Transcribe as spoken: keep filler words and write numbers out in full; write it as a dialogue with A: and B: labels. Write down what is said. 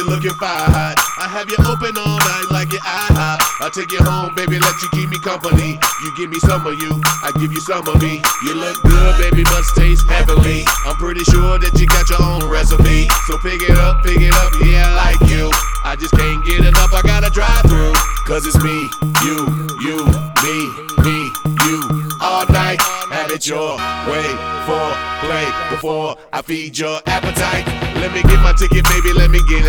A: looking fire hot. I have you open all night like your IHOP. I'll take you home, baby, let you keep me company. You give me some of you, I give you some of me. You look good, baby, must taste heavenly. I'm pretty sure that you got your own recipe. So pick it up, pick it up, yeah, I like you. I just can't get enough, I gotta drive through. Cause it's me, you, you, me, me, you. All night, have it your way. For play before I feed your appetite. Let me get my ticket, baby, let me get it.